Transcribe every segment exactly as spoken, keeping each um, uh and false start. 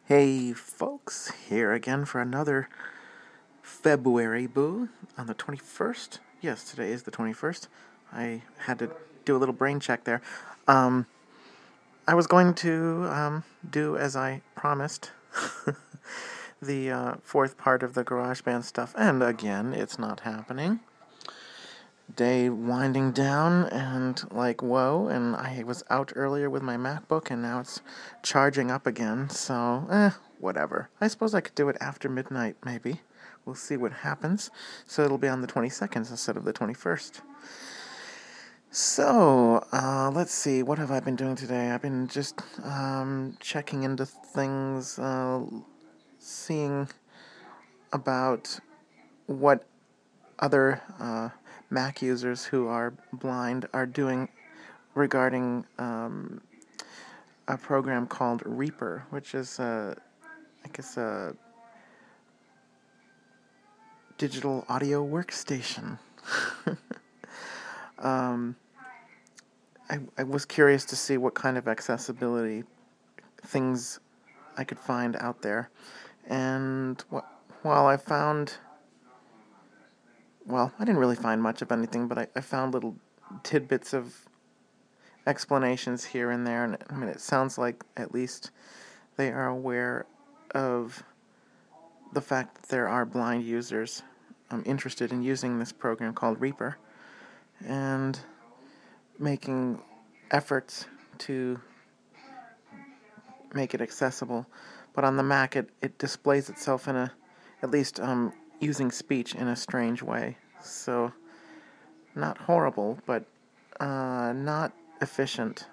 Hey folks, here again for another February Boo on the twenty-first. Yes, today is the twenty-first. I had to do a little brain check there. Um, I was going to um, do as I promised the uh, fourth part of the GarageBand stuff, and again, it's not happening. Day winding down and like whoa, and I was out earlier with my MacBook and now it's charging up again, so eh, whatever. I suppose I could do it after midnight, maybe. We'll see what happens. So it'll be on the twenty-second instead of the twenty-first. So, uh, let's see, what have I been doing today? I've been just um, checking into things, uh, seeing about what other uh, Mac users who are blind are doing regarding um, a program called Reaper, which is, uh, I guess, a digital audio workstation. um, I, I was curious to see what kind of accessibility things I could find out there. And wh- while I found... Well, I didn't really find much of anything, but I, I found little tidbits of explanations here and there, and I mean, it sounds like at least they are aware of the fact that there are blind users um, interested in using this program called Reaper, and making efforts to make it accessible. But on the Mac, it, it displays itself in a, at least um, using speech in a strange way. So, not horrible, but uh, not efficient.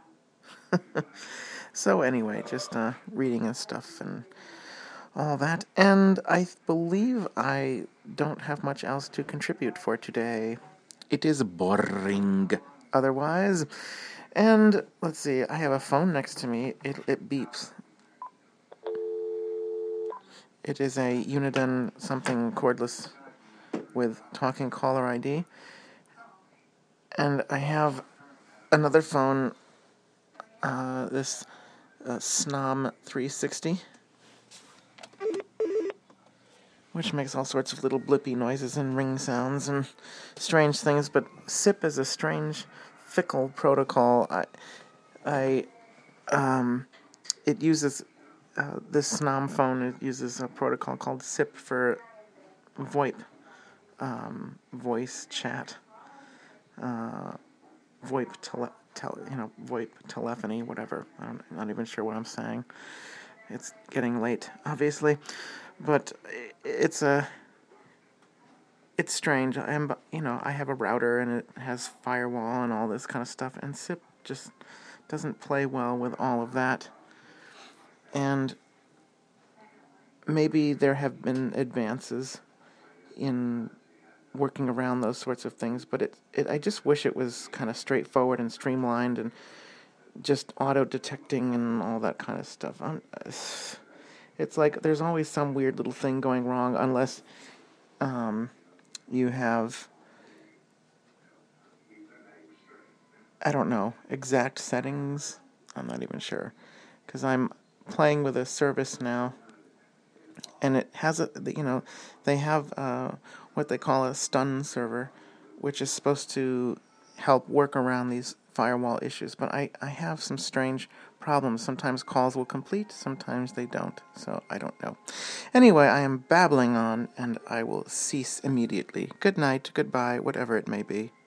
So anyway, just uh, reading and stuff and all that. And I believe I don't have much else to contribute for today. It is boring otherwise. And let's see, I have a phone next to me. It, it beeps. It is a Uniden something cordless with talking caller I D. And I have another phone, uh, this uh, Snom three sixty, which makes all sorts of little blippy noises and ring sounds and strange things. But S I P is a strange, fickle protocol. I, I, um, it uses uh, this Snom phone. It uses a protocol called S I P for VoIP, um, voice chat, uh, VoIP tele, tele, you know, VoIP telephony, whatever. I'm not even sure what I'm saying. It's getting late, obviously, but it's a. It's strange. I'm, you know, I have a router and it has firewall and all this kind of stuff, and S I P just doesn't play well with all of that. And maybe there have been advances in working around those sorts of things, but it, it I just wish it was kind of straightforward and streamlined and just auto-detecting and all that kind of stuff. I'm, it's like there's always some weird little thing going wrong unless um, you have, I don't know, exact settings. I'm not even sure, because I'm playing with a service now, and it has a, you know, they have uh, what they call a stun server, which is supposed to help work around these firewall issues, but I, I have some strange problems. Sometimes calls will complete, sometimes they don't, so I don't know. Anyway, I am babbling on, and I will cease immediately. Good night, goodbye, whatever it may be.